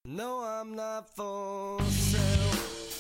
No, I'm not for sale.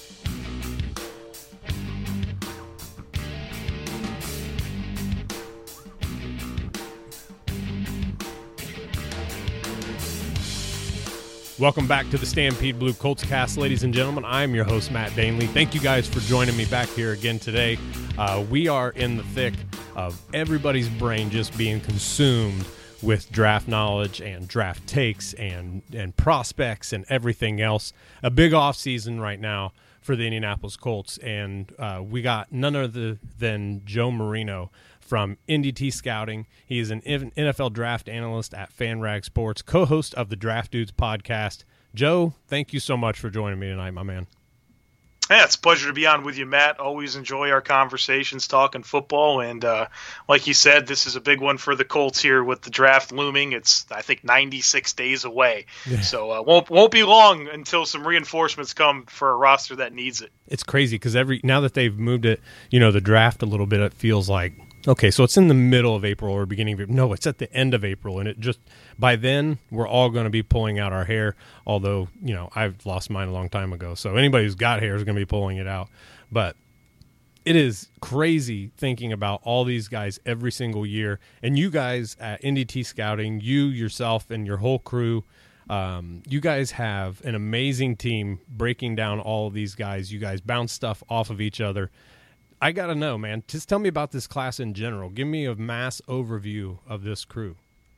Welcome back to the Stampede Blue Colts cast, ladies and gentlemen. I'm your host, Matt Danley. Thank you guys for joining me back here again today. We are in the thick of everybody's brain just being consumed with draft knowledge and draft takes and prospects and everything else. A big offseason right now for the Indianapolis Colts, and we got none other than Joe Marino from NDT Scouting. He is an NFL draft analyst at FanRag Sports, co-host of the Draft Dudes podcast. Joe, thank you so much for joining me tonight, my man. Yeah, it's a pleasure to be on with you, Matt. Always enjoy our conversations talking football. And like you said, this is a big one for the Colts here with the draft looming. It's, I think, 96 days away. Yeah. So won't be long until some reinforcements come for a roster that needs it. It's crazy because now that they've moved it, the draft a little bit, it feels like, okay, so it's in the middle of April or beginning of April. No, it's at the end of April, and it just by then we're all going to be pulling out our hair. Although I've lost mine a long time ago, so anybody who's got hair is going to be pulling it out. But it is crazy thinking about all these guys every single year, and you guys at NDT Scouting, you yourself and your whole crew. You guys have an amazing team breaking down all of these guys. You guys bounce stuff off of each other. I got to know, man, just tell me about this class in general. Give me a mass overview of this crew.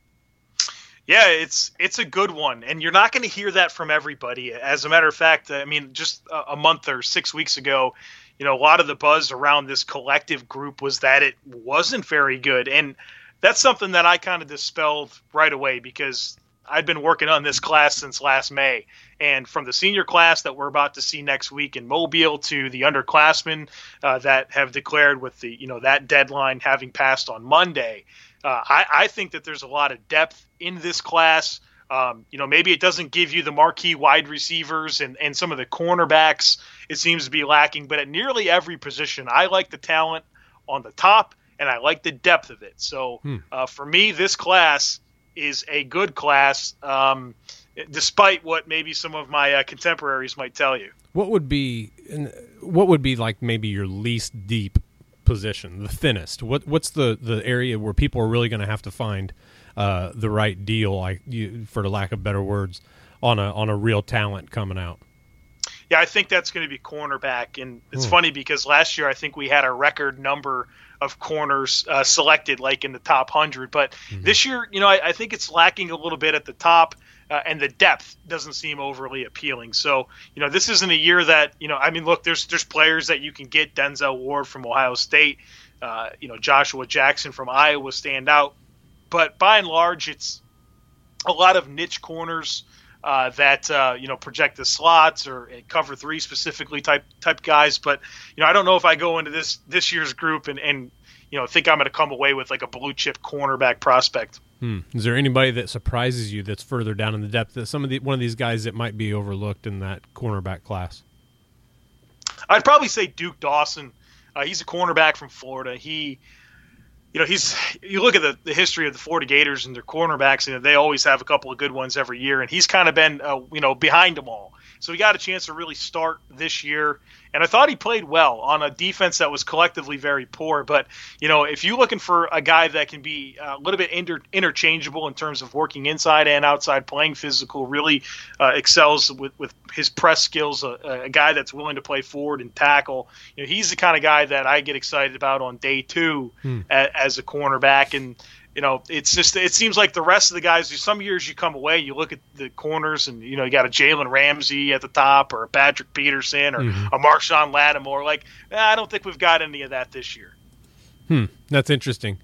Yeah, it's a good one, and you're not going to hear that from everybody. As a matter of fact, I mean, just a month or 6 weeks ago, a lot of the buzz around this collective group was that it wasn't very good, and that's something that I kind of dispelled right away because I've been working on this class since last May. And from the senior class that we're about to see next week in Mobile to the underclassmen that have declared with the that deadline having passed on Monday, I think that there's a lot of depth in this class. Maybe it doesn't give you the marquee wide receivers and some of the cornerbacks. It seems to be lacking, but at nearly every position, I like the talent on the top and I like the depth of it. So for me, this class is a good class, despite what maybe some of my contemporaries might tell you. What would be like maybe your least deep position, the thinnest? What's the area where people are really going to have to find the right deal, for the lack of better words, on a real talent coming out? Yeah, I think that's going to be cornerback, and it's funny because last year I think we had a record number of corners selected, like in the top 100. But this year, I think it's lacking a little bit at the top, and the depth doesn't seem overly appealing. So, this isn't a year that, look, there's players that you can get. Denzel Ward from Ohio State, Joshua Jackson from Iowa stand out. But by and large, it's a lot of niche corners that project the slots or cover three specifically type guys. But I don't know if I go into this year's group and think I'm going to come away with like a blue chip cornerback prospect. Is there anybody that surprises you that's further down in the depth? That one of these guys that might be overlooked in that cornerback class? I'd probably say Duke Dawson. He's a cornerback from Florida. You look at the history of the Florida Gators and their cornerbacks, they always have a couple of good ones every year, and he's kind of been, behind them all. So he got a chance to really start this year, and I thought he played well on a defense that was collectively very poor. But, if you're looking for a guy that can be a little bit interchangeable in terms of working inside and outside, playing physical, really excels with his press skills, a guy that's willing to play forward and tackle, he's the kind of guy that I get excited about on day two as a cornerback. And, it's just, it seems like the rest of the guys, some years you come away, you look at the corners and, you got a Jalen Ramsey at the top or a Patrick Peterson or a Marshawn Lattimore. I don't think we've got any of that this year. That's interesting.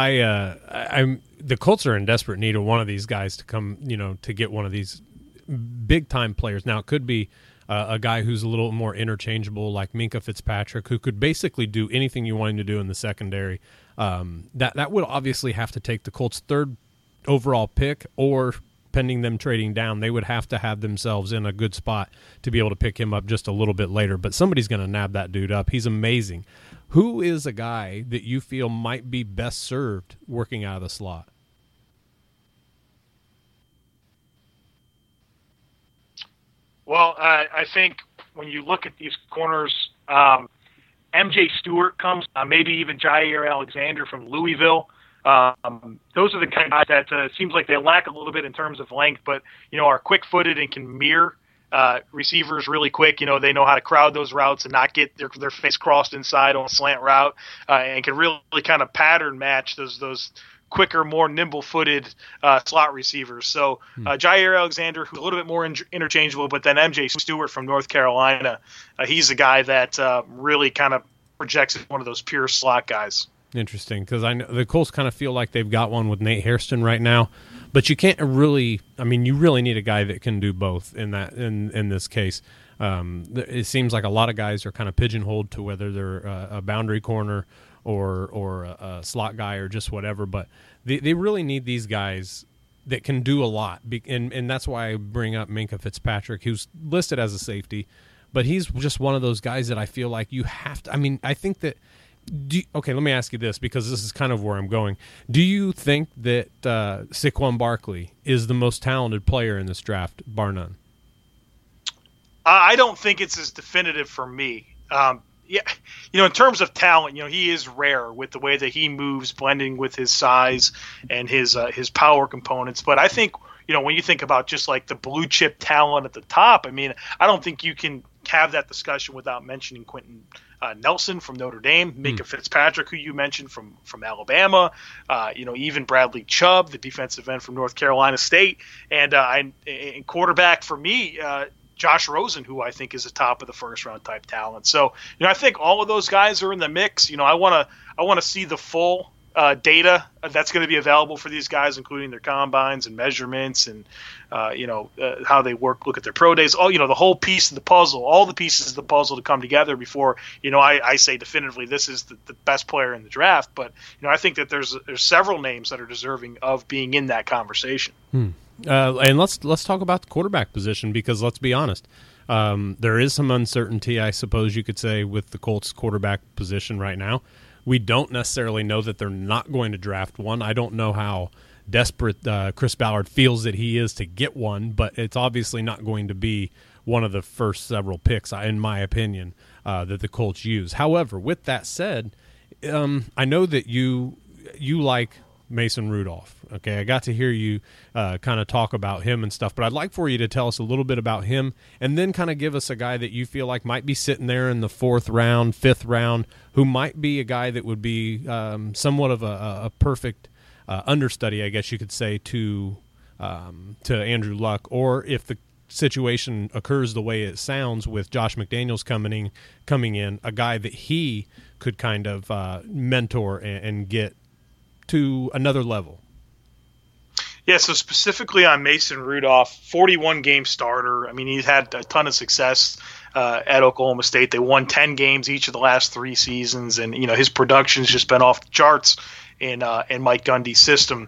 I'm the Colts are in desperate need of one of these guys to come, to get one of these big time players. Now it could be a guy who's a little more interchangeable like Minkah Fitzpatrick, who could basically do anything you want him to do in the secondary. That would obviously have to take the Colts' third overall pick, or pending them trading down, they would have to have themselves in a good spot to be able to pick him up just a little bit later. But somebody's going to nab that dude up. He's amazing. Who is a guy that you feel might be best served working out of the slot? Well, I think when you look at these corners, MJ Stewart comes, maybe even Jair Alexander from Louisville. Those are the kind of guys that seems like they lack a little bit in terms of length, but, are quick-footed and can mirror receivers really quick. They know how to crowd those routes and not get their face crossed inside on a slant route, and can really kind of pattern match those quicker, more nimble-footed slot receivers. So Jair Alexander, who's a little bit more interchangeable, but then MJ Stewart from North Carolina, he's a guy that really kind of projects as one of those pure slot guys. Interesting, because I know the Colts kind of feel like they've got one with Nate Hairston right now, but you can't really. I mean, you really need a guy that can do both in this case. It seems like a lot of guys are kind of pigeonholed to whether they're a boundary corner or a slot guy or just whatever, but they really need these guys that can do a lot, and that's why I bring up Minkah Fitzpatrick, who's listed as a safety, but he's just one of those guys that I feel like you have to. I mean, I think that. Okay, let me ask you this, because this is kind of where I'm going. Do you think that Saquon Barkley is the most talented player in this draft, bar none? I don't think it's as definitive for me. In terms of talent, he is rare with the way that he moves, blending with his size and his power components. But I think, when you think about just like the blue chip talent at the top, I mean, I don't think you can have that discussion without mentioning Quentin Nelson from Notre Dame, Minkah Fitzpatrick, who you mentioned from Alabama, even Bradley Chubb, the defensive end from North Carolina State, and quarterback for me, Josh Rosen, who I think is a top of the first round type talent. So, I think all of those guys are in the mix. I want to see the full data that's going to be available for these guys, including their combines and measurements and how they work, look at their pro days, all the whole piece of the puzzle, all the pieces of the puzzle to come together before I say definitively this is the best player in the draft. But I think that there's several names that are deserving of being in that conversation. And let's talk about the quarterback position, because let's be honest, there is some uncertainty, I suppose you could say, with the Colts quarterback position right now. We don't necessarily know that they're not going to draft one. I don't know how desperate Chris Ballard feels that he is to get one, but it's obviously not going to be one of the first several picks, in my opinion, that the Colts use. However, with that said, I know that you like Mason Rudolph. Okay, I got to hear you kind of talk about him and stuff, but I'd like for you to tell us a little bit about him, and then kind of give us a guy that you feel like might be sitting there in the 4th round, 5th round, who might be a guy that would be somewhat of a perfect understudy, I guess you could say, to Andrew Luck, or if the situation occurs the way it sounds with Josh McDaniels coming in, a guy that he could kind of mentor and get to another level. Yeah, so specifically on Mason Rudolph, 41-game starter. I mean, he's had a ton of success at Oklahoma State. They won 10 games each of the last 3 seasons, and his production's just been off the charts in Mike Gundy's system.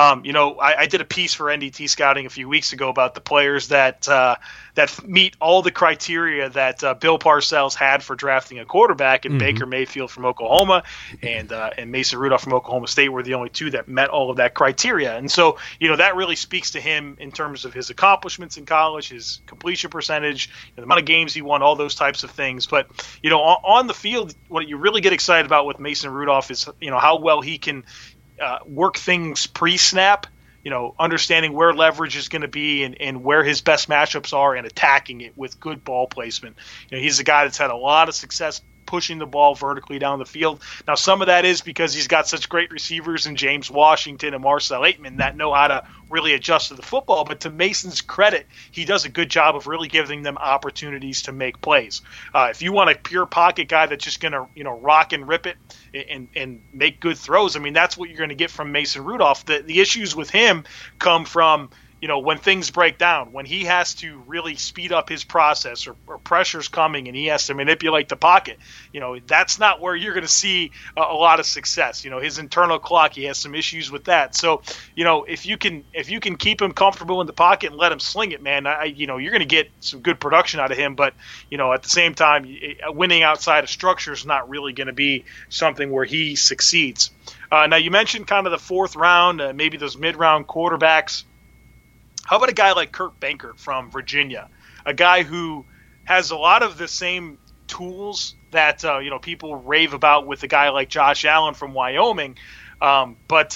I did a piece for NDT Scouting a few weeks ago about the players that meet all the criteria that Bill Parcells had for drafting a quarterback, and Baker Mayfield from Oklahoma and Mason Rudolph from Oklahoma State were the only two that met all of that criteria. And so, that really speaks to him in terms of his accomplishments in college, his completion percentage, the amount of games he won, all those types of things. But, on the field, what you really get excited about with Mason Rudolph is, how well he can work things pre-snap, understanding where leverage is going to be and where his best matchups are and attacking it with good ball placement. He's a guy that's had a lot of success pushing the ball vertically down the field. Now, some of that is because he's got such great receivers in James Washington and Marcel Aitman that know how to really adjust to the football. But to Mason's credit, he does a good job of really giving them opportunities to make plays. If you want a pure pocket guy that's just going to, rock and rip it and make good throws, I mean, that's what you're going to get from Mason Rudolph. The issues with him come from, when things break down, when he has to really speed up his process or pressure's coming and he has to manipulate the pocket, that's not where you're going to see a lot of success. His internal clock, he has some issues with that. So, if you can keep him comfortable in the pocket and let him sling it, man, you're going to get some good production out of him. But, at the same time, winning outside of structure is not really going to be something where he succeeds. Now, you mentioned kind of the 4th round, maybe those mid-round quarterbacks. How about a guy like Kurt Benkert from Virginia? a guy who has a lot of the same tools that people rave about with a guy like Josh Allen from Wyoming, but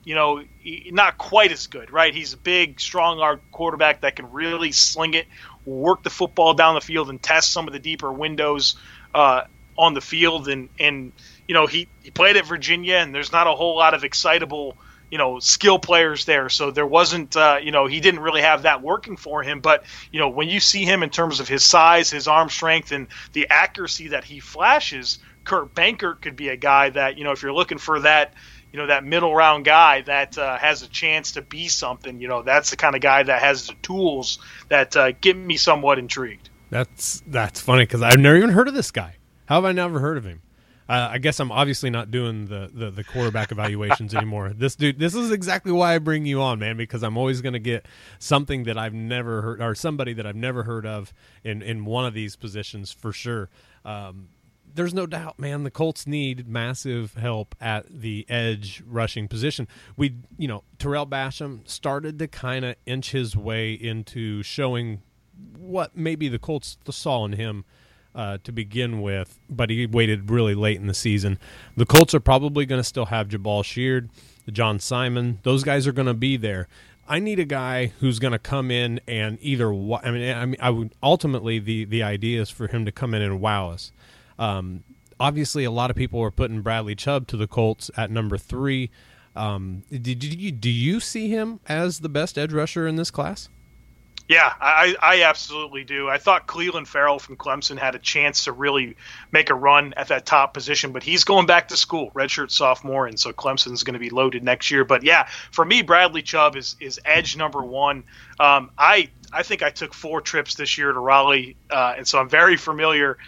not quite as good, right? He's a big, strong-arm quarterback that can really sling it, work the football down the field, and test some of the deeper windows on the field. And he played at Virginia, and there's not a whole lot of excitable skill players there. So there wasn't, he didn't really have that working for him. But, when you see him in terms of his size, his arm strength, and the accuracy that he flashes, Kurt Bankert could be a guy that, if you're looking for that, that middle round guy that has a chance to be something, that's the kind of guy that has the tools that get me somewhat intrigued. That's funny because I've never even heard of this guy. How have I never heard of him? I guess I'm obviously not doing the quarterback evaluations anymore. This is exactly why I bring you on, man, because I'm always going to get something that I've never heard, or somebody that I've never heard of in one of these positions for sure. There's no doubt, man, the Colts need massive help at the edge rushing position. Terrell Basham started to kind of inch his way into showing what maybe the Colts saw in him to begin with, but he waited really late in the season. The Colts are probably going to still have Jabal Sheard, John Simon. Those guys are going to be there. I need a guy who's going to come in and I would ultimately the idea is for him to come in and wow us. Obviously, a lot of people were putting Bradley Chubb to the Colts at number 3. Do you see him as the best edge rusher in this class? Yeah, I absolutely do. I thought Cleveland Farrell from Clemson had a chance to really make a run at that top position, but he's going back to school, redshirt sophomore, and so Clemson's going to be loaded next year. But yeah, for me, Bradley Chubb is edge number 1. I think I took 4 trips this year to Raleigh, and so I'm very familiar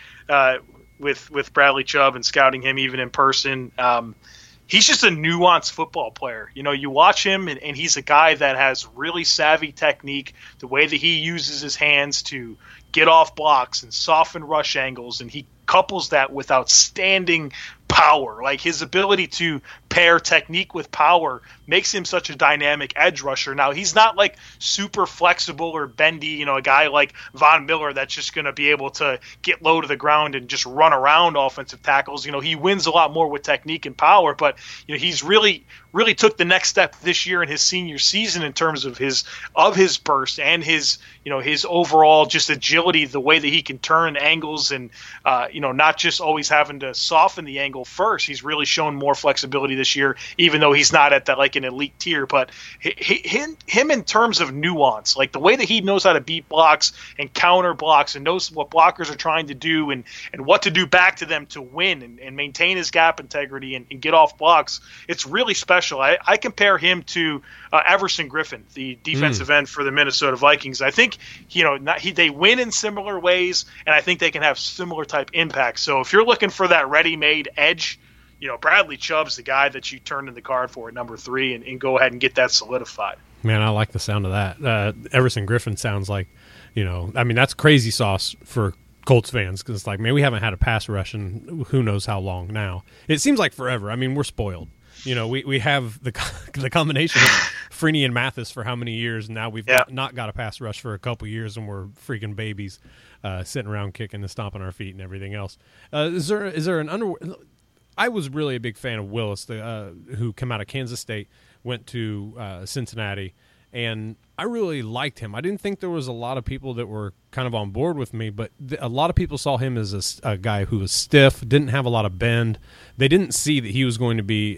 with Bradley Chubb and scouting him even in person. He's just a nuanced football player. You watch him, and he's a guy that has really savvy technique, the way that he uses his hands to get off blocks and soften rush angles, and he couples that with outstanding power. Like, his ability to pair technique with power makes him such a dynamic edge rusher. Now, he's not like super flexible or bendy, a guy like Von Miller that's just going to be able to get low to the ground and just run around offensive tackles. He wins a lot more with technique and power, but he's really took the next step this year in his senior season in terms of his burst and his overall just agility, the way that he can turn angles and not just always having to soften the angle first. He's really shown more flexibility this year, even though he's not at that like an elite tier. But him in terms of nuance, like the way that he knows how to beat blocks and counter blocks and knows what blockers are trying to do and what to do back to them to win and maintain his gap integrity and get off blocks, it's really special. I compare him to Everson Griffin, the defensive end for the Minnesota Vikings. I think they win in similar ways, and I think they can have similar type impacts. So if you're looking for that ready-made edge, Bradley Chubb's the guy that you turn in the card for at number 3 and go ahead and get that solidified. Man, I like the sound of that. Everson Griffin sounds like, that's crazy sauce for Colts fans because it's like, man, we haven't had a pass rush in who knows how long now. It seems like forever. I mean, we're spoiled. We have the combination of Freeney and Mathis for how many years, and now we've not got a pass rush for a couple years, and we're freaking babies sitting around kicking and stomping our feet and everything else. Is there an I was really a big fan of Willis, who came out of Kansas State, went to Cincinnati, and I really liked him. I didn't think there was a lot of people that were kind of on board with me, but a lot of people saw him as a guy who was stiff, didn't have a lot of bend. They didn't see that he was going to be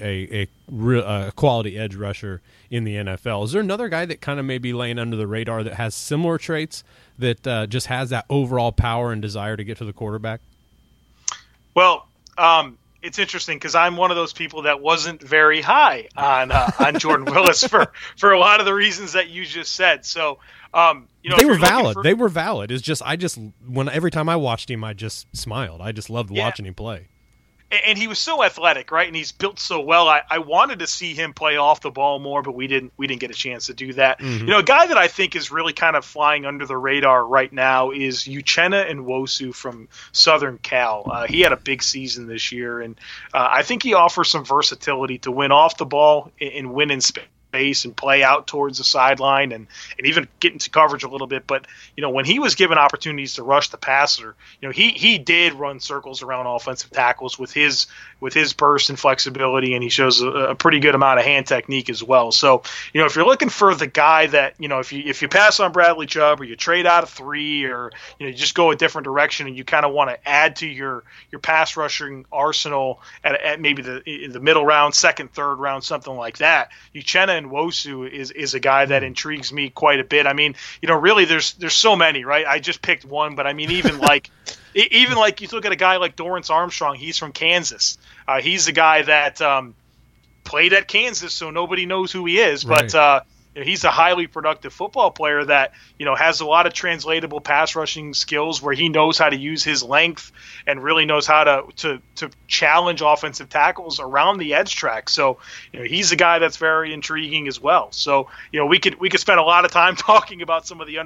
a quality edge rusher in the NFL. Is there another guy that kind of may be laying under the radar that has similar traits that just has that overall power and desire to get to the quarterback? Well, it's interesting because I'm one of those people that wasn't very high on Jordan Willis for a lot of the reasons that you just said. So, they were valid. They were valid. It's just every time I watched him, I just smiled. I just loved watching him play. And he was so athletic, right? And he's built so well. I wanted to see him play off the ball more, but we didn't get a chance to do that. Mm-hmm. A guy that I think is really kind of flying under the radar right now is Uchenna Nwosu from Southern Cal. He had a big season this year, and I think he offers some versatility to win off the ball and win in space. space and play out towards the sideline and even get into coverage a little bit. But, when he was given opportunities to rush the passer, he did run circles around offensive tackles with his burst and flexibility, and he shows a pretty good amount of hand technique as well. So, if you're looking for the guy that, if you pass on Bradley Chubb or you trade out of 3 or, you just go a different direction and you kind of want to add to your pass rushing arsenal at maybe in the middle round, second, third round, something like that, Uchenna Nwosu is a guy that intrigues me quite a bit. I mean, really there's so many, right? I just picked one, but I mean, even like you look at a guy like Dorrance Armstrong, he's from Kansas. He's the guy that played at Kansas, so nobody knows who he is, right. But he's a highly productive football player that, has a lot of translatable pass rushing skills where he knows how to use his length and really knows how to challenge offensive tackles around the edge track. So, he's a guy that's very intriguing as well. So, we could spend a lot of time talking about some of the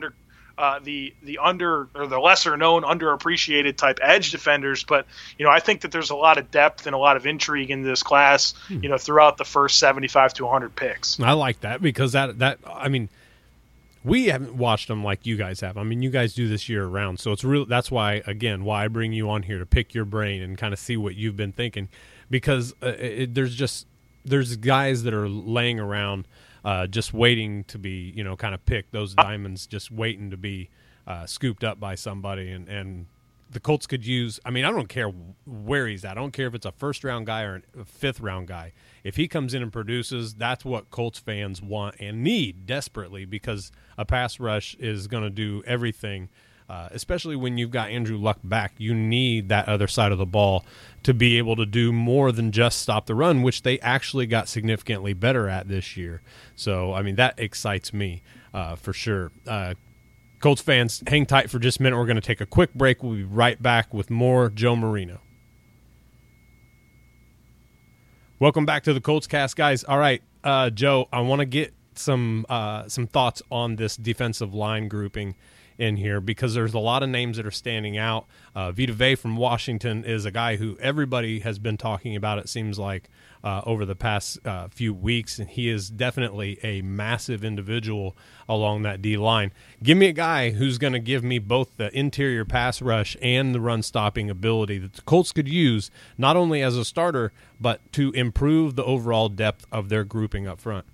the lesser known, underappreciated type edge defenders. But, I think that there's a lot of depth and a lot of intrigue in this class, throughout the first 75 to 100 picks. I like that because that I mean, we haven't watched them like you guys have. I mean, you guys do this year round. So it's real. That's why I bring you on here to pick your brain and kind of see what you've been thinking, because there's guys that are laying around, just waiting to be, kind of picked, those diamonds just waiting to be scooped up by somebody. And the Colts could use, I mean, I don't care where he's at. I don't care if it's a first-round guy or a fifth-round guy. If he comes in and produces, that's what Colts fans want and need desperately, because a pass rush is going to do everything, especially when you've got Andrew Luck back. You need that other side of the ball to be able to do more than just stop the run, which they actually got significantly better at this year. So, I mean, that excites me for sure. Colts fans, hang tight for just a minute. We're going to take a quick break. We'll be right back with more Joe Marino. Welcome back to the Colts Cast, guys. All right, Joe, I want to get some thoughts on this defensive line grouping in here, because there's a lot of names that are standing out. Vita Vea from Washington is a guy who everybody has been talking about, it seems like, over the past few weeks, and he is definitely a massive individual along that D-line. Give me a guy who's going to give me both the interior pass rush and the run-stopping ability that the Colts could use, not only as a starter, but to improve the overall depth of their grouping up front.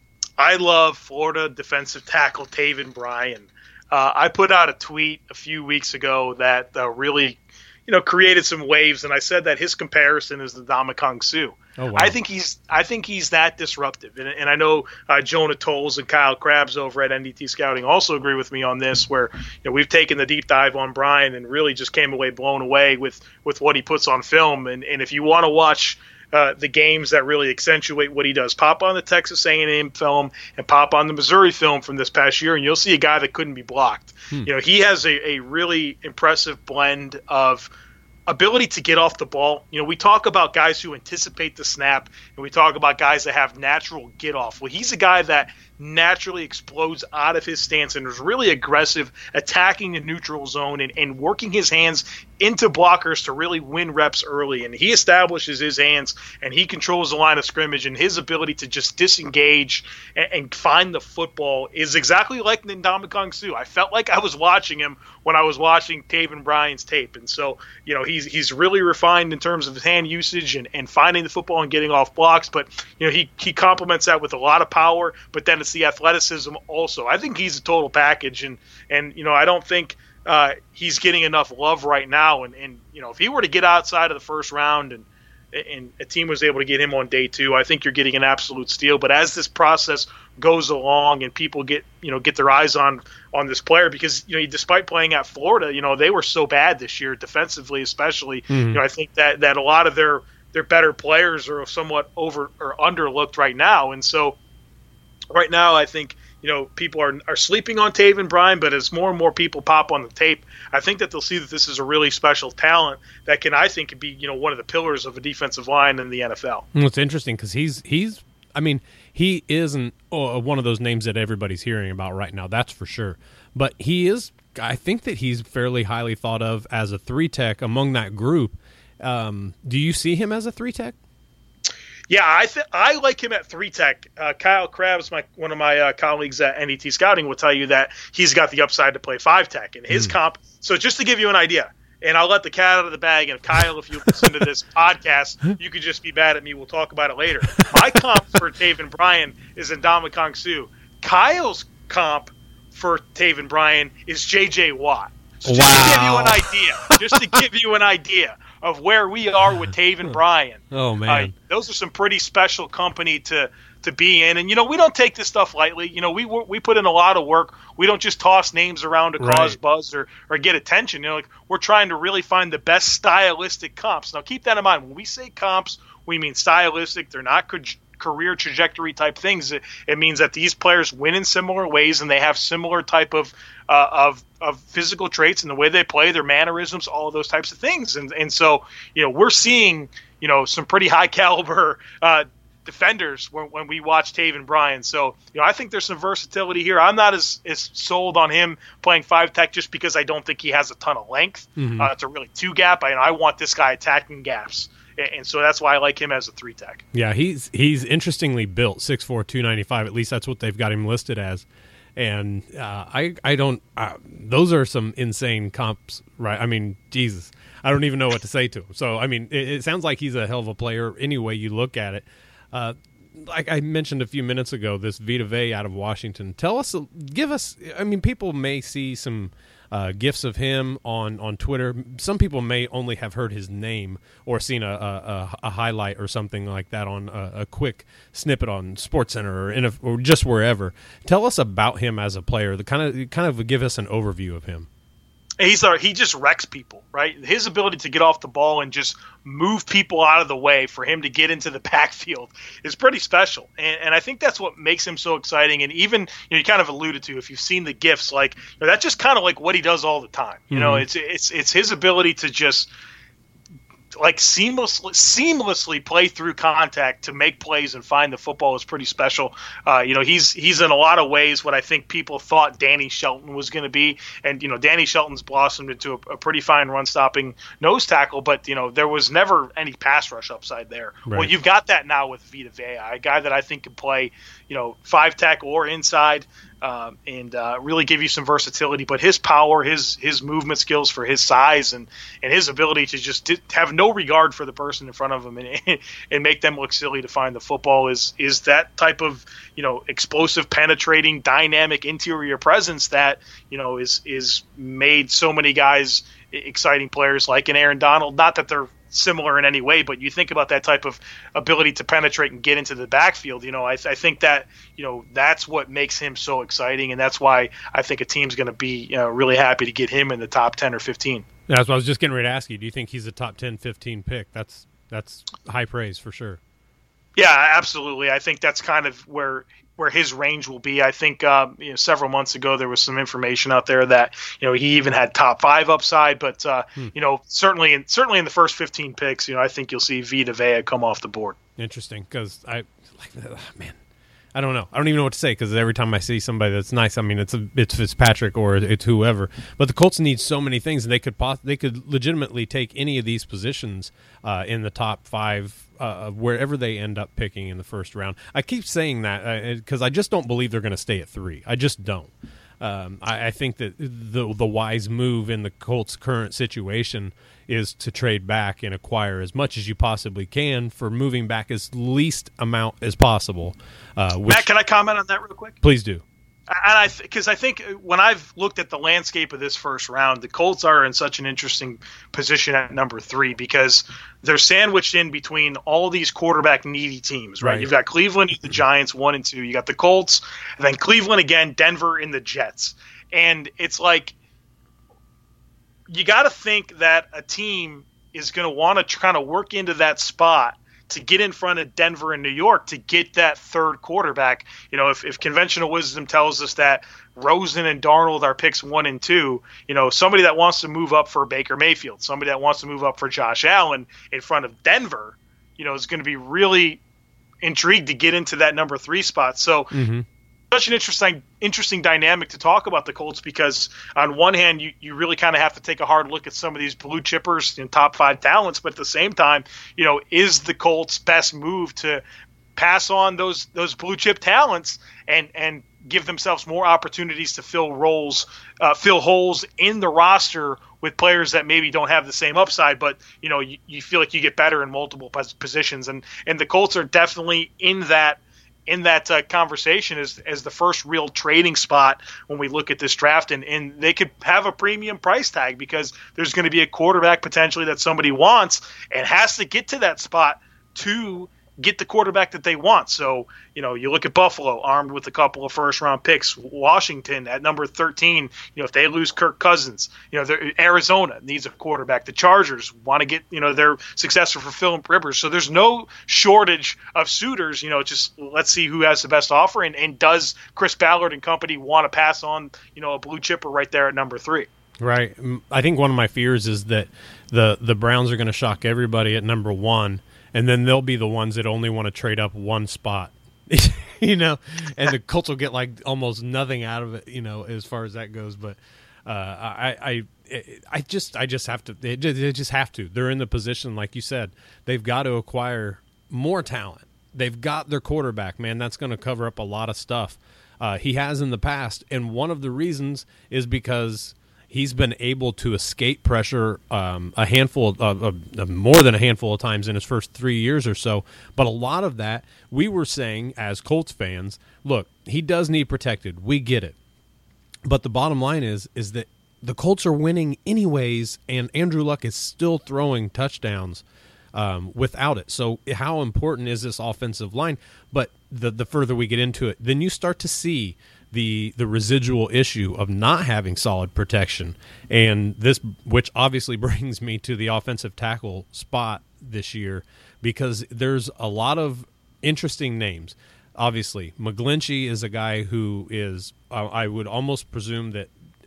I love Florida defensive tackle Taven Bryan. I put out a tweet a few weeks ago that really, created some waves, and I said that his comparison is the Ndamukong Suh. Oh, wow. I think he's that disruptive, and I know Jonah Tolles and Kyle Krabs over at NDT Scouting also agree with me on this. Where we've taken the deep dive on Bryan and really just came away blown away with what he puts on film. And if you want to watch the games that really accentuate what he does, pop on the Texas A&M film and pop on the Missouri film from this past year, and you'll see a guy that couldn't be blocked. He has a really impressive blend of ability to get off the ball. We talk about guys who anticipate the snap, and we talk about guys that have natural get off. Well, he's a guy that naturally explodes out of his stance and is really aggressive, attacking the neutral zone and working his hands into blockers to really win reps early. And he establishes his hands and he controls the line of scrimmage, and his ability to just disengage and find the football is exactly like Ndamukong Suh. I felt like I was watching him when I was watching Taven Bryan's tape. And so, he's really refined in terms of his hand usage and finding the football and getting off blocks. But, he complements that with a lot of power, but then it's the athleticism also. I think he's a total package, and I don't think he's getting enough love right now. And if he were to get outside of the first round and a team was able to get him on day 2, I think you're getting an absolute steal. But as this process goes along and people get their eyes on this player, because despite playing at Florida, they were so bad this year defensively, especially. Mm-hmm. I think that a lot of their better players are somewhat over or underlooked right now, and so. Right now, I think people are sleeping on Taven Bryan, but as more and more people pop on the tape, I think that they'll see that this is a really special talent that can, I think, be one of the pillars of a defensive line in the NFL. Well, it's interesting because he isn't one of those names that everybody's hearing about right now. That's for sure. But he is. I think that he's fairly highly thought of as a 3-tech among that group. Do you see him as a 3-tech? Yeah, I like him at 3-tech. Kyle Krabs, one of my colleagues at NET Scouting, will tell you that he's got the upside to play 5-tech in his comp. So just to give you an idea, and I'll let the cat out of the bag, and Kyle, if you listen to this podcast, you could just be mad at me. We'll talk about it later. My comp for Taven Bryan is Ndamukong Suh. Kyle's comp for Taven Bryan is J.J. Watt. So just to give you an idea of where we are with Taven Bryan. Oh, man. Those are some pretty special company to be in. And, we don't take this stuff lightly. We put in a lot of work. We don't just toss names around to cause buzz or get attention. We're trying to really find the best stylistic comps. Now, keep that in mind. When we say comps, we mean stylistic. They're not career trajectory type things. It means that these players win in similar ways and they have similar type of physical traits in the way they play, their mannerisms, all of those types of things. And so, we're seeing, some pretty high caliber defenders when we watch Taven Bryan. So, I think there's some versatility here. I'm not as sold on him playing 5-tech just because I don't think he has a ton of length. It's a really 2-gap. I want this guy attacking gaps. And so that's why I like him as a 3-tech. Yeah, he's interestingly built, 6'4", 295. At least that's what they've got him listed as. And I don't those are some insane comps, right? I mean, Jesus, I don't even know what to say to him. So, I mean, it sounds like he's a hell of a player any way you look at it. Like I mentioned a few minutes ago, this Vita Vea out of Washington. Give us, I mean, people may see some gifs of him on Twitter. Some people may only have heard his name or seen a highlight or something like that on a quick snippet on SportsCenter or just wherever. Tell us about him as a player. Kind of give us an overview of him. He just wrecks people, right? His ability to get off the ball and just move people out of the way for him to get into the backfield is pretty special. And I think that's what makes him so exciting. And even, you kind of alluded to, if you've seen the GIFs, like, that's just kind of like what he does all the time. It's his ability to just like seamlessly play through contact to make plays and find the football is pretty special. He's in a lot of ways what I think people thought Danny Shelton was going to be. And, Danny Shelton's blossomed into a pretty fine run-stopping nose tackle, but, there was never any pass rush upside there. Right. Well, you've got that now with Vita Vea, a guy that I think can play, 5-tech or inside. And really give you some versatility, but his power, his movement skills for his size and his ability to just have no regard for the person in front of him and make them look silly to find the football is that type of, explosive, penetrating, dynamic interior presence that, is made so many guys exciting players like an Aaron Donald. Not that they're similar in any way, but you think about that type of ability to penetrate and get into the backfield. I think that, that's what makes him so exciting, and that's why I think a team's going to be really happy to get him in the top 10 or 15. That's what I was just getting ready to ask you. Do you think he's a top 10, 15 pick? That's high praise for sure. Yeah, absolutely. I think that's kind of where his range will be. I think several months ago there was some information out there that he even had top 5 upside, but certainly in the first 15 picks, I think you'll see Vita Vea come off the board. Interesting, because I don't know. I don't even know what to say, because every time I see somebody that's nice, I mean, it's Fitzpatrick or it's whoever. But the Colts need so many things, and they could legitimately take any of these positions in the top 5 wherever they end up picking in the first round. I keep saying that because I just don't believe they're going to stay at 3. I just don't. I think that the wise move in the Colts' current situation is to trade back and acquire as much as you possibly can for moving back as least amount as possible. Matt, can I comment on that real quick? Please do. And because I think when I've looked at the landscape of this first round, the Colts are in such an interesting position at number 3 because they're sandwiched in between all these quarterback needy teams, right? You've got Cleveland, the Giants, 1 and 2. You got the Colts, and then Cleveland again, Denver, and the Jets. And it's like you got to think that a team is going to want to kind of work into that spot to get in front of Denver and New York to get that third quarterback. If conventional wisdom tells us that Rosen and Darnold are picks 1 and 2, somebody that wants to move up for Baker Mayfield, somebody that wants to move up for Josh Allen in front of Denver, is going to be really intrigued to get into that number 3 spot. So such an interesting dynamic to talk about the Colts, because on one hand you really kind of have to take a hard look at some of these blue chippers and top 5 talents, but at the same time, is the Colts' best move to pass on those blue chip talents and give themselves more opportunities to fill holes in the roster with players that maybe don't have the same upside, but you feel like you get better in multiple positions, and the Colts are definitely in that conversation as the first real trading spot when we look at this draft, and they could have a premium price tag because there's going to be a quarterback potentially that somebody wants and has to get to that spot to get the quarterback that they want. So, you look at Buffalo armed with a couple of first-round picks, Washington at number 13, if they lose Kirk Cousins, Arizona needs a quarterback. The Chargers want to get, their successor for Philip Rivers. So there's no shortage of suitors, just let's see who has the best offer, and does Chris Ballard and company want to pass on, a blue chipper right there at number 3. Right. I think one of my fears is that the Browns are going to shock everybody at number 1, and then they'll be the ones that only want to trade up one spot, and the Colts will get like almost nothing out of it, as far as that goes. But I just have to. They just have to. They're in the position, like you said, they've got to acquire more talent. They've got their quarterback, man. That's going to cover up a lot of stuff. He has in the past, and one of the reasons is because he's been able to escape pressure a handful of more than a handful of times in his first 3 years or so. But a lot of that, we were saying as Colts fans, look, he does need protected. We get it. But the bottom line is that the Colts are winning anyways, and Andrew Luck is still throwing touchdowns without it. So how important is this offensive line? But the further we get into it, then you start to see the residual issue of not having solid protection, and this, which obviously brings me to the offensive tackle spot this year, because there's a lot of interesting names. Obviously, McGlinchey is a guy who is, I would almost presume that,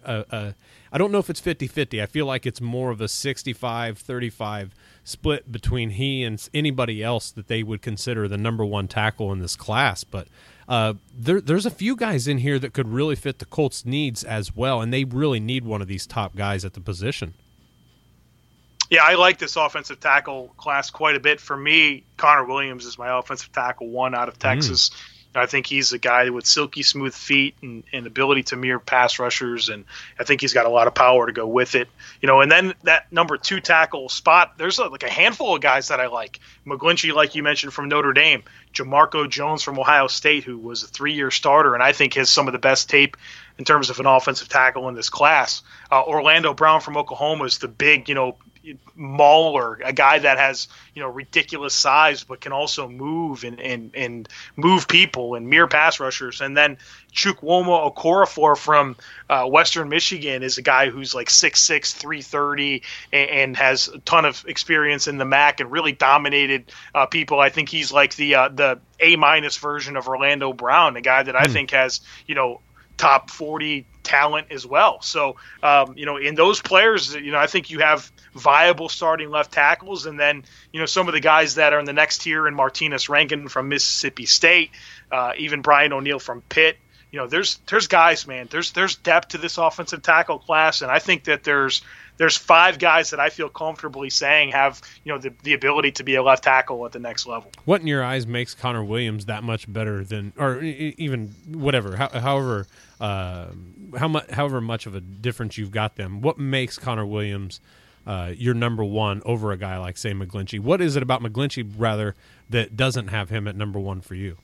I don't know if it's 50-50. I feel like it's more of a 65-35 split between he and anybody else that they would consider the number 1 tackle in this class. But there's a few guys in here that could really fit the Colts' needs as well, and they really need one of these top guys at the position. Yeah, I like this offensive tackle class quite a bit. For me, Connor Williams is my offensive tackle 1 out of Texas. I think he's a guy with silky smooth feet and ability to mirror pass rushers, and I think he's got a lot of power to go with it. And then that number 2 tackle spot, there's like a handful of guys that I like. McGlinchey, like you mentioned, from Notre Dame. Jamarco Jones from Ohio State, who was a 3-year starter, and I think has some of the best tape in terms of an offensive tackle in this class. Orlando Brown from Oklahoma is the big, mauler, a guy that has ridiculous size but can also move and move people and mirror pass rushers. And then Chukwuma Okorafor from Western Michigan is a guy who's like 6'6", 330 and has a ton of experience in the MAC and really dominated people. I think he's like the A- version of Orlando Brown, a guy that I think has top 40 talent as well. So, in those players, I think you have viable starting left tackles, and then, some of the guys that are in the next tier, and Martinez Rankin from Mississippi State, even Brian O'Neill from Pitt. There's guys, man. There's depth to this offensive tackle class, and I think that there's 5 guys that I feel comfortably saying have the ability to be a left tackle at the next level. What in your eyes makes Connor Williams that much better than, or even whatever, however much of a difference you've got them? What makes Connor Williams your number 1 over a guy like, say, McGlinchey? What is it about McGlinchey, rather, that doesn't have him at number 1 for you?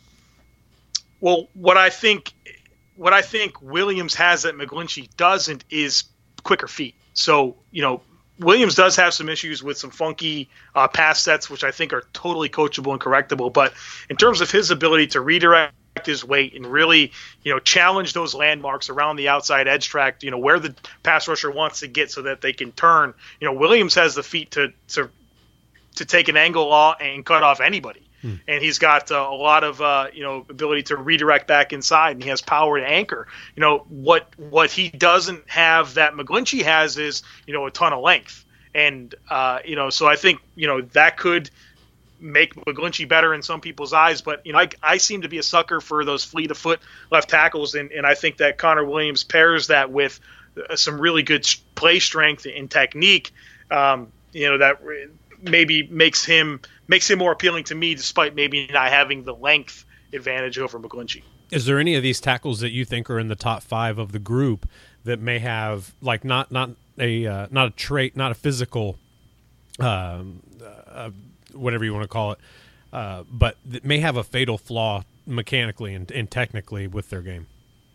Well, what I think Williams has that McGlinchey doesn't is quicker feet. So, Williams does have some issues with some funky pass sets, which I think are totally coachable and correctable. But in terms of his ability to redirect his weight and really, challenge those landmarks around the outside edge track, where the pass rusher wants to get so that they can turn, Williams has the feet to take an angle and cut off anybody. And he's got a lot of ability to redirect back inside, and he has power to anchor. What he doesn't have that McGlinchey has is a ton of length, and so I think that could make McGlinchey better in some people's eyes. But, I seem to be a sucker for those fleet of foot left tackles, and I think that Connor Williams pairs that with some really good play strength and technique, that maybe makes him more appealing to me, despite maybe not having the length advantage over McGlinchey. Is there any of these tackles that you think are in the top 5 of the group that may have not a trait, not a physical, whatever you want to call it, but that may have a fatal flaw mechanically and technically with their game?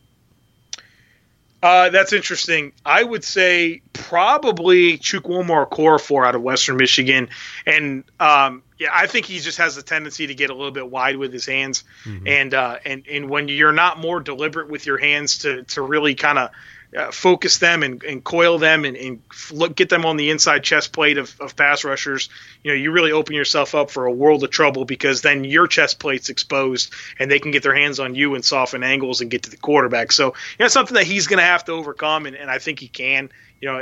That's interesting. I would say probably Chukwuma Okorafor out of Western Michigan. And I think he just has a tendency to get a little bit wide with his hands. Mm-hmm. And when you're not more deliberate with your hands to really kind of focus them and coil them and get them on the inside chest plate of pass rushers, you really open yourself up for a world of trouble, because then your chest plate's exposed and they can get their hands on you and soften angles and get to the quarterback. So it's something that he's going to have to overcome, and I think he can.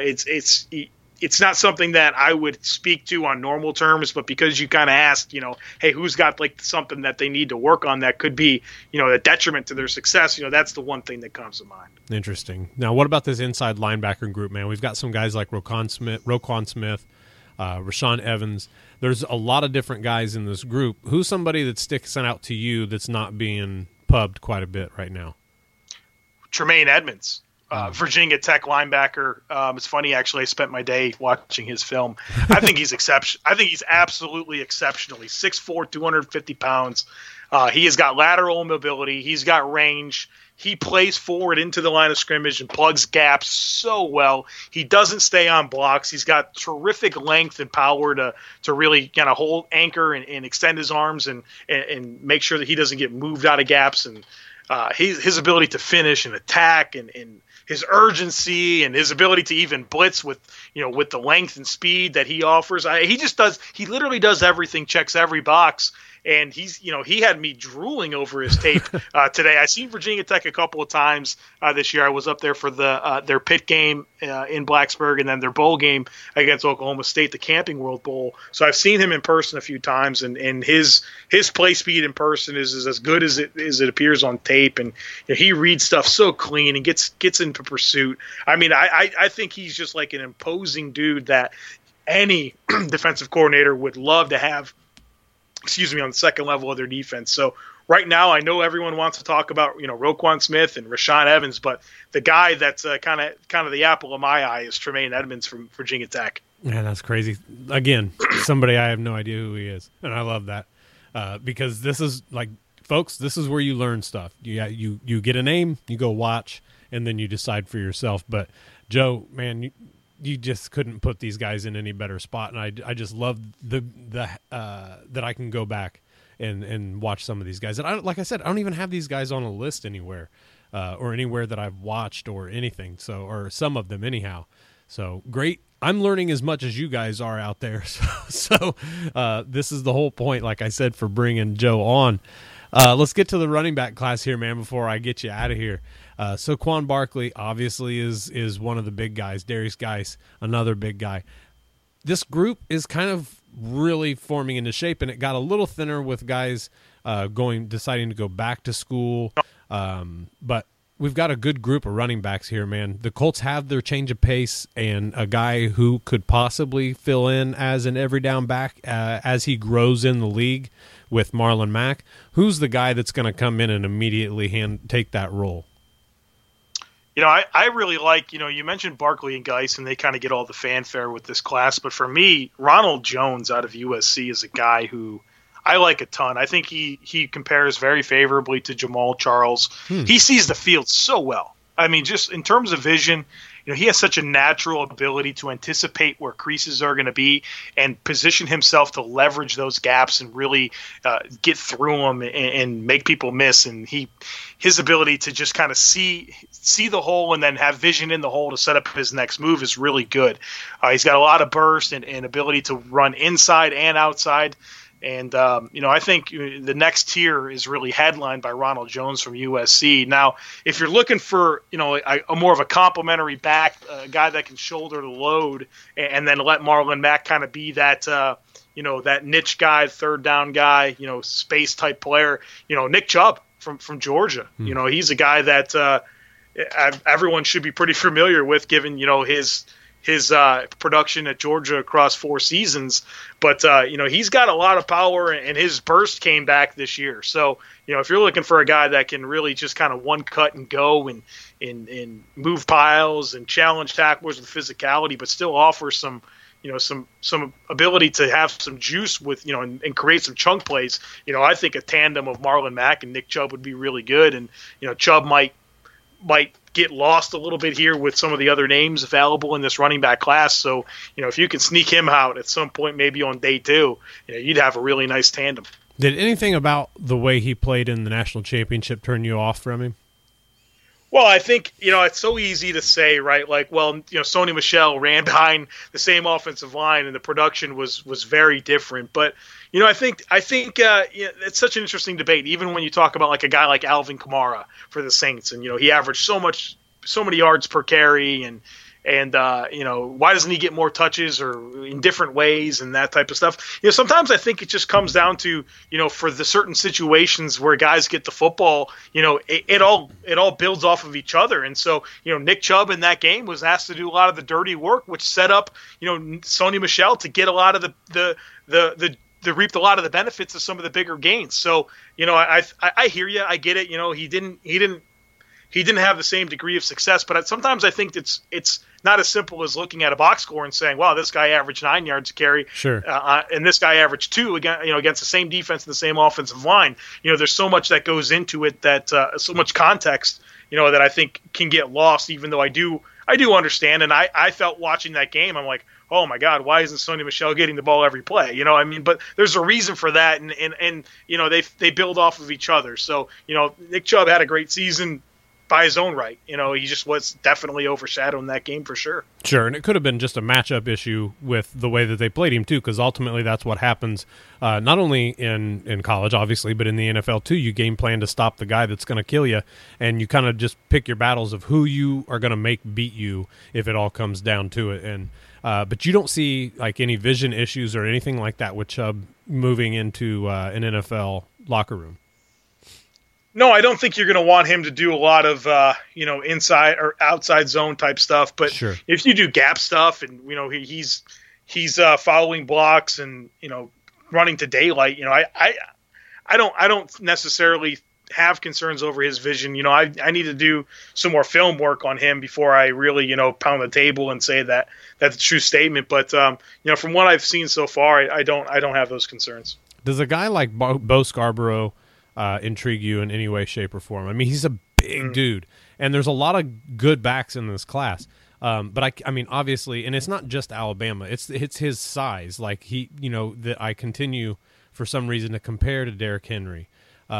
It's not something that I would speak to on normal terms, but because you kind of asked, hey, who's got something that they need to work on that could be, a detriment to their success, that's the one thing that comes to mind. Interesting. Now, what about this inside linebacker group, man? We've got some guys like Roquan Smith, Rashaan Evans. There's a lot of different guys in this group. Who's somebody that sticks out to you that's not being pubbed quite a bit right now? Tremaine Edmonds. Virginia Tech linebacker. It's funny, actually. I spent my day watching his film. I think he's I think he's absolutely exceptional. He's 6'4", 250 pounds. He has got lateral mobility. He's got range. He plays forward into the line of scrimmage and plugs gaps so well. He doesn't stay on blocks. He's got terrific length and power to really kind of hold, anchor, and extend his arms and make sure that he doesn't get moved out of gaps. And his ability to finish and attack and his urgency and his ability to even blitz with the length and speed that he offers. He literally does everything, checks every box. And he had me drooling over his tape today. I've seen Virginia Tech a couple of times this year. I was up there for their pit game in Blacksburg, and then their bowl game against Oklahoma State, the Camping World Bowl. So I've seen him in person a few times, and his play speed in person is as good as it appears on tape. And he reads stuff so clean and gets into pursuit. I mean, I think he's just like an imposing dude that any defensive coordinator would love to have, on the second level of their defense. So right now, I know everyone wants to talk about, Roquan Smith and Rashaan Evans, but the guy that's kind of the apple of my eye is Tremaine Edmonds from Virginia Tech. Man, that's crazy. Again, somebody I have no idea who he is, and I love that because this is like, folks, this is where you learn stuff. You get a name, you go watch, and then you decide for yourself. But Joe, man, you just couldn't put these guys in any better spot, and I just love that I can go back and watch some of these guys. And like I said, I don't even have these guys on a list anywhere, or anywhere that I've watched or anything. So, or some of them anyhow. So great. I'm learning as much as you guys are out there. So this is the whole point, like I said, for bringing Joe on. Let's get to the running back class here, man, before I get you out of here. Saquon Barkley obviously is one of the big guys. Darius Geis, another big guy. This group is kind of really forming into shape, and it got a little thinner with guys deciding to go back to school. But we've got a good group of running backs here, man. The Colts have their change of pace and a guy who could possibly fill in as an every down back as he grows in the league with Marlon Mack. Who's the guy that's going to come in and immediately take that role? I really like, you mentioned Barkley and Geis, and they kind of get all the fanfare with this class. But for me, Ronald Jones out of USC is a guy who I like a ton. I think he compares very favorably to Jamal Charles. He sees the field so well. I mean, just in terms of vision, he has such a natural ability to anticipate where creases are going to be and position himself to leverage those gaps and really get through them and make people miss. And his ability to just kind of see the hole and then have vision in the hole to set up his next move is really good. He's got a lot of burst and ability to run inside and outside. And, I think the next tier is really headlined by Ronald Jones from USC. Now, if you're looking for, a more of a complimentary back, a guy that can shoulder the load and then let Marlon Mack kind of be that, that niche guy, third down guy, space type player, Nick Chubb from Georgia. He's a guy that everyone should be pretty familiar with given, his production at Georgia across 4 seasons, but he's got a lot of power, and his burst came back this year. So if you're looking for a guy that can really just kind of one cut and go and move piles and challenge tacklers with physicality, but still offer some ability to have some juice with and create some chunk plays. I think a tandem of Marlon Mack and Nick Chubb would be really good, and Chubb might get lost a little bit here with some of the other names available in this running back class. So, if you can sneak him out at some point, maybe on day 2, you'd have a really nice tandem. Did anything about the way he played in the national championship turn you off from him? Well, I think, it's so easy to say, right? Like, well, Sony Michel ran behind the same offensive line and the production was very different. But, I think it's such an interesting debate, even when you talk about like a guy like Alvin Kamara for the Saints. And, he averaged so many yards per carry and why doesn't he get more touches or in different ways and that type of stuff? Sometimes I think it just comes down to, for the certain situations where guys get the football, it all builds off of each other. And so, Nick Chubb in that game was asked to do a lot of the dirty work, which set up, Sony Michel to get a lot of the reaped a lot of the benefits of some of the bigger gains. So, I hear you. I get it. He didn't have the same degree of success, but sometimes I think it's not as simple as looking at a box score and saying, wow, this guy averaged 9 yards a carry. Sure. And this guy averaged 2 against the same defense and the same offensive line. There's so much that goes into it that so much context, that I think can get lost, even though I do understand. And I felt watching that game, I'm like, oh my God, why isn't Sony Michel getting the ball every play? But there's a reason for that. And they build off of each other. So, Nick Chubb had a great season by his own right. He just was definitely overshadowed in that game for sure. Sure, and it could have been just a matchup issue with the way that they played him too, because ultimately that's what happens not only in college, obviously, but in the NFL too. You game plan to stop the guy that's going to kill you, and you kind of just pick your battles of who you are going to make beat you if it all comes down to it. And but you don't see like any vision issues or anything like that with Chubb moving into an NFL locker room. No, I don't think you're going to want him to do a lot of, inside or outside zone type stuff. But sure, if you do gap stuff and, he's following blocks and, running to daylight, I don't necessarily have concerns over his vision. I need to do some more film work on him before I really, pound the table and say that that's a true statement. But, from what I've seen so far, I don't have those concerns. Does a guy like Bo Scarborough intrigue you in any way, shape, or form? I mean, he's a big dude, and there's a lot of good backs in this class. But I mean, obviously, and it's not just Alabama. It's his size. Like that I continue for some reason to compare to Derrick Henry.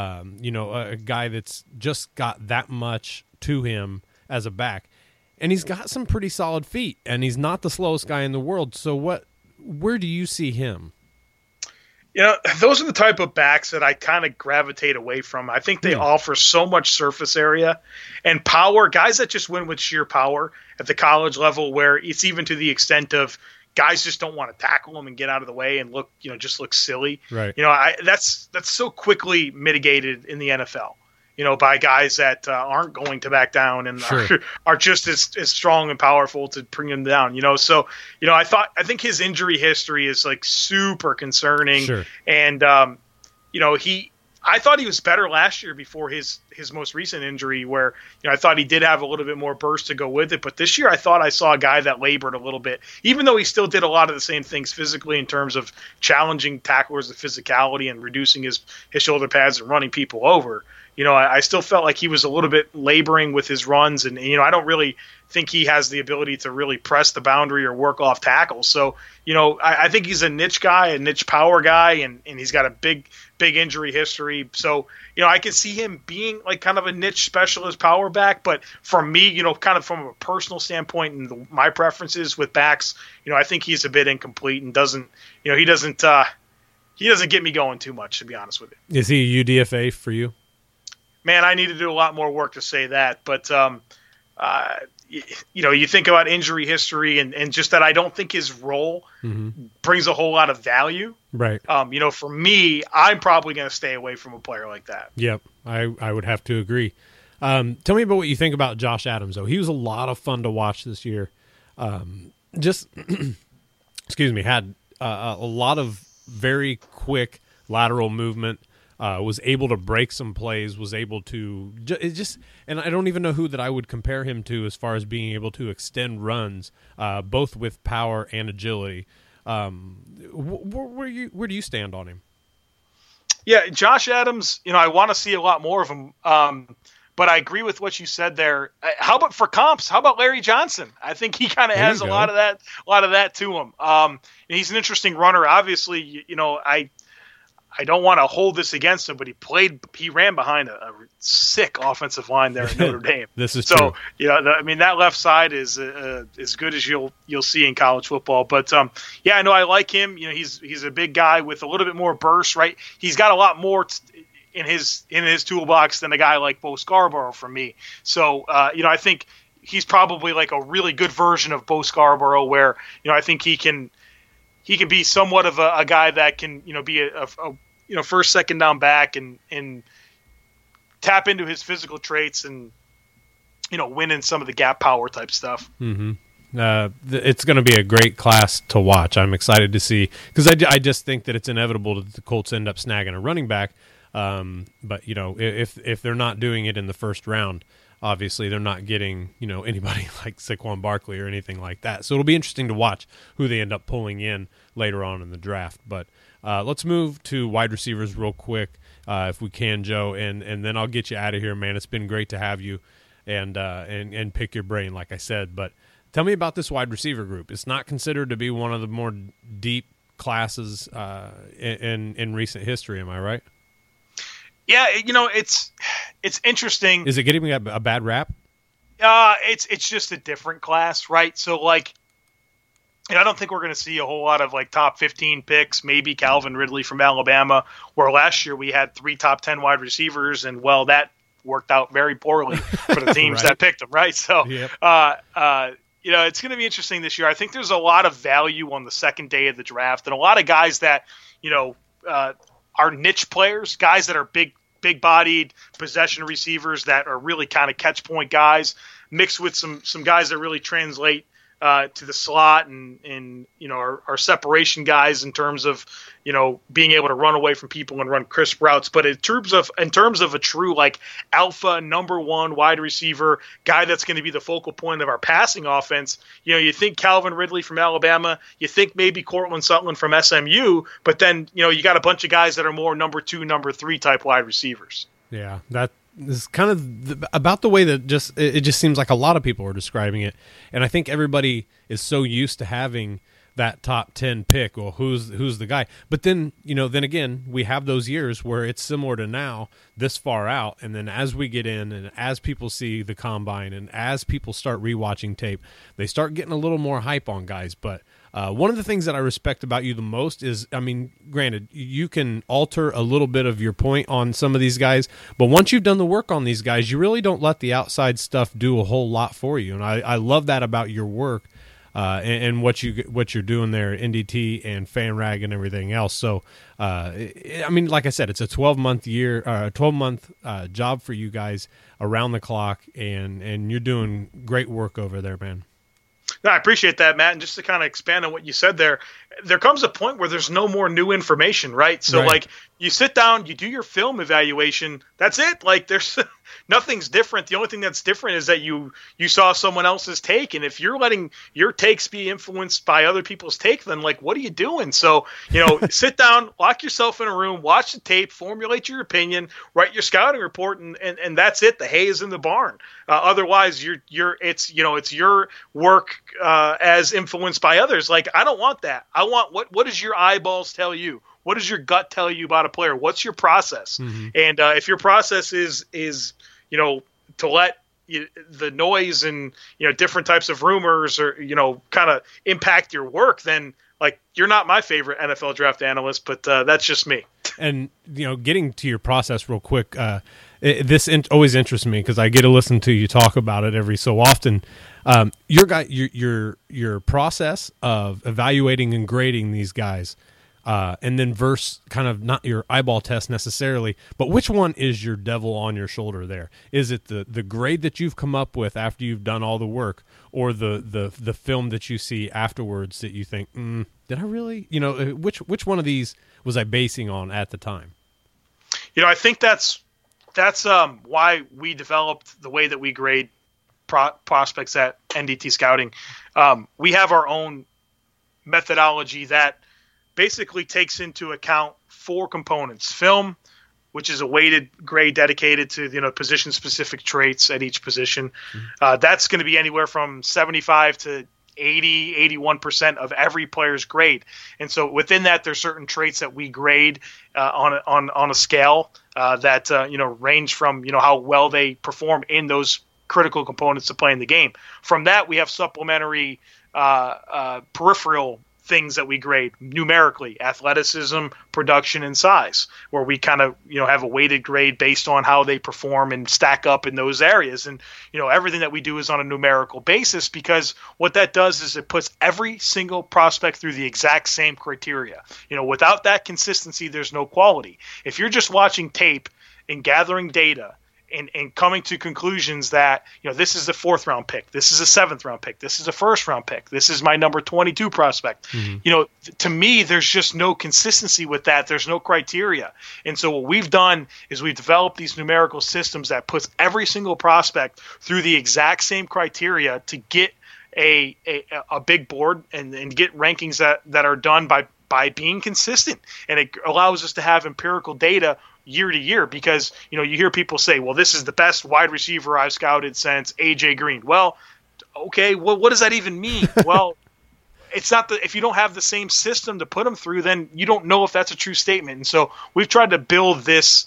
A guy that's just got that much to him as a back, and he's got some pretty solid feet, and he's not the slowest guy in the world. So where do you see him? Those are the type of backs that I kind of gravitate away from. I think they offer so much surface area and power. Guys that just win with sheer power at the college level, where it's even to the extent of guys just don't want to tackle them and get out of the way and look silly. Right. That's so quickly mitigated in the NFL. By guys that aren't going to back down and sure, are just as strong and powerful to bring them down. So, I think his injury history is like super concerning. Sure. And, I thought he was better last year before his most recent injury where, I thought he did have a little bit more burst to go with it. But this year I thought I saw a guy that labored a little bit, even though he still did a lot of the same things physically in terms of challenging tacklers with physicality and reducing his shoulder pads and running people over. I still felt like he was a little bit laboring with his runs, and I don't really think he has the ability to really press the boundary or work off tackles. So, I think he's a niche guy, a niche power guy, and he's got a big injury history. So, I can see him being like kind of a niche specialist power back, but for me, kind of from a personal standpoint and my preferences with backs, I think he's a bit incomplete and doesn't he doesn't get me going too much, to be honest with you. Is he a UDFA for you? Man, I need to do a lot more work to say that. But, you think about injury history and just that I don't think his role brings a whole lot of value. Right. For me, I'm probably going to stay away from a player like that. Yep. I would have to agree. Tell me about what you think about Josh Adams, though. He was a lot of fun to watch this year. Excuse me, had a lot of very quick lateral movement, was able to break some plays, was able to and I don't even know who that I would compare him to as far as being able to extend runs, both with power and agility. Where do you stand on him? Yeah, Josh Adams, I want to see a lot more of him. But I agree with what you said there. How about for comps? How about Larry Johnson? I think he kind of has a lot of that to him. And he's an interesting runner. Obviously, I don't want to hold this against him, but he ran behind a sick offensive line there at Notre Dame. This is true. That left side is as good as you'll see in college football. But I know I like him. He's a big guy with a little bit more burst, right? He's got a lot more in his toolbox than a guy like Bo Scarborough for me. So I think he's probably like a really good version of Bo Scarborough, where I think he can be somewhat of a guy that can be a first, second down back and tap into his physical traits and win in some of the gap power type stuff. Mm-hmm. It's going to be a great class to watch. I'm excited to see, because I just think that it's inevitable that the Colts end up snagging a running back. But if they're not doing it in the first round, obviously they're not getting anybody like Saquon Barkley or anything like that. So it'll be interesting to watch who they end up pulling in later on in the draft. But let's move to wide receivers real quick, if we can, Joe, and then I'll get you out of here, man. It's been great to have you and pick your brain, like I said. But tell me about this wide receiver group. It's not considered to be one of the more deep classes in recent history. Am I right? Yeah, it's interesting. Is it getting a bad rap? It's just a different class, right? So, I don't think we're going to see a whole lot of, top 15 picks, maybe Calvin Ridley from Alabama, where last year we had 3 top 10 wide receivers, and, that worked out very poorly for the teams right. that picked them, right? So, yep. It's going to be interesting this year. I think there's a lot of value on the second day of the draft, and a lot of guys that, are niche players, guys that are big-bodied possession receivers that are really kind of catch-point guys, mixed with some guys that really translate to the slot and are separation guys in terms of being able to run away from people and run crisp routes. But in terms of a true alpha number one wide receiver guy that's going to be the focal point of our passing offense, you think Calvin Ridley from Alabama, you think maybe Cortland Sutton from SMU, but then you got a bunch of guys that are more number 2, number 3 type wide receivers. Yeah, that is kind of about the way that it just seems like a lot of people are describing it, and I think everybody is so used to having that top 10 pick. Well, who's the guy? But then then again, we have those years where it's similar to now, this far out, and then as we get in and as people see the combine and as people start rewatching tape, they start getting a little more hype on guys. But one of the things that I respect about you the most is, granted, you can alter a little bit of your point on some of these guys, but once you've done the work on these guys, you really don't let the outside stuff do a whole lot for you. And I love that about your work and what you're doing there at NDT and FanRag and everything else. So, like I said, it's a 12-month job for you guys around the clock, and you're doing great work over there, man. No, I appreciate that, Matt. And just to kind of expand on what you said there comes a point where there's no more new information, right? So, you sit down, you do your film evaluation, that's it. There's nothing's different. The only thing that's different is that you saw someone else's take. And if you're letting your takes be influenced by other people's take, then, what are you doing? So, sit down, lock yourself in a room, watch the tape, formulate your opinion, write your scouting report, and that's it. The hay is in the barn. Otherwise, it's your work as influenced by others. I don't want that. I want what does your eyeballs tell you? What does your gut tell you about a player? What's your process? Mm-hmm. And if your process is to let the noise and different types of rumors or kind of impact your work, then like, you're not my favorite NFL draft analyst, but that's just me. And, getting to your process real quick, this always interests me because I get to listen to you talk about it every so often. Your process of evaluating and grading these guys, and then versus kind of not your eyeball test necessarily, but which one is your devil on your shoulder there? Is it the grade that you've come up with after you've done all the work, or the film that you see afterwards that you think, did I really, which one of these was I basing on at the time? I think that's why we developed the way that we grade prospects at NDT Scouting. We have our own methodology that basically takes into account 4 components: film, which is a weighted grade dedicated to position specific traits at each position. That's going to be anywhere from 75 to 81% of every player's grade. And so within that, there's certain traits that we grade on a scale that range from how well they perform in those critical components to playing the game. From that, we have supplementary peripheral things that we grade numerically: athleticism, production, and size, where we kind of have a weighted grade based on how they perform and stack up in those areas. And everything that we do is on a numerical basis, because what that does is it puts every single prospect through the exact same criteria. Without that consistency, there's no quality. If you're just watching tape and gathering data and coming to conclusions that, this is the 4th round pick, this is a 7th round pick, this is a 1st round pick, this is my number 22 prospect. To me, there's just no consistency with that. There's no criteria. And so what we've done is we've developed these numerical systems that puts every single prospect through the exact same criteria to get a big board and get rankings that are done by being consistent. And it allows us to have empirical data year to year, because you hear people say, well, this is the best wide receiver I've scouted since AJ Green. Well, okay, what does that even mean? Well, it's not if you don't have the same system to put them through, then you don't know if that's a true statement. And so we've tried to build this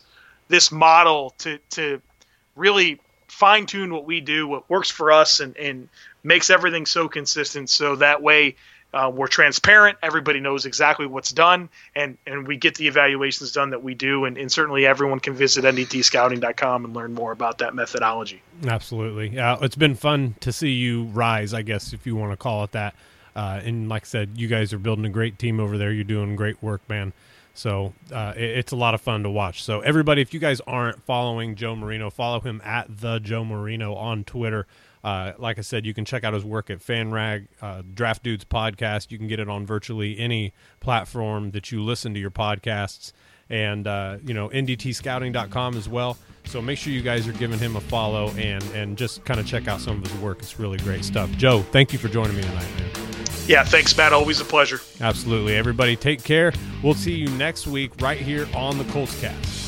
model to really fine tune what we do, what works for us, and makes everything so consistent, so that way we're transparent. Everybody knows exactly what's done, and we get the evaluations done that we do. And certainly everyone can visit ndtscouting.com and learn more about that methodology. Absolutely. It's been fun to see you rise, I guess, if you want to call it that. And like I said, you guys are building a great team over there. You're doing great work, man. So it's a lot of fun to watch. So everybody, if you guys aren't following Joe Marino, follow him at the Joe Marino on Twitter. Like I said, you can check out his work at FanRag, Draft Dudes podcast. You can get it on virtually any platform that you listen to your podcasts, and ndtscouting.com as well. So make sure you guys are giving him a follow and just kind of check out some of his work. It's really great stuff. Joe, thank you for joining me tonight, man. Yeah, thanks, Matt. Always a pleasure. Absolutely. Everybody take care. We'll see you next week right here on the Colts Cast.